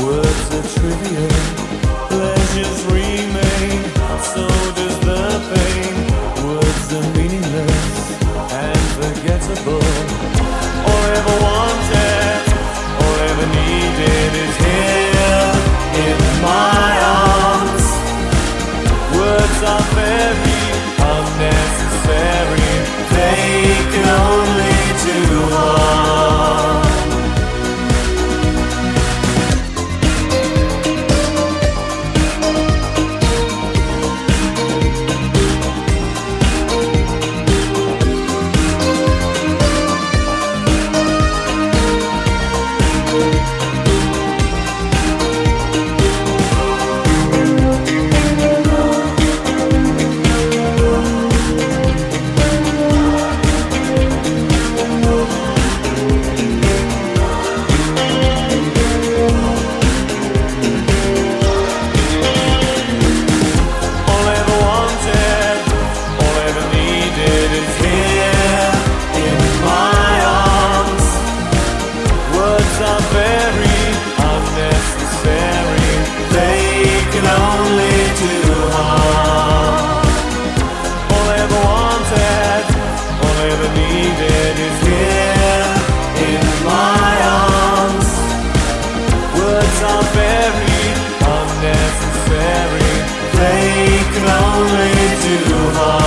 Words are trivial, pleasures remain, so does the pain. Words are meaningless and forgettable. All I ever wanted, all I ever needed is here in my arms. Words are very unnecessary, they can only do harm. Are very unnecessary, they can only do harm.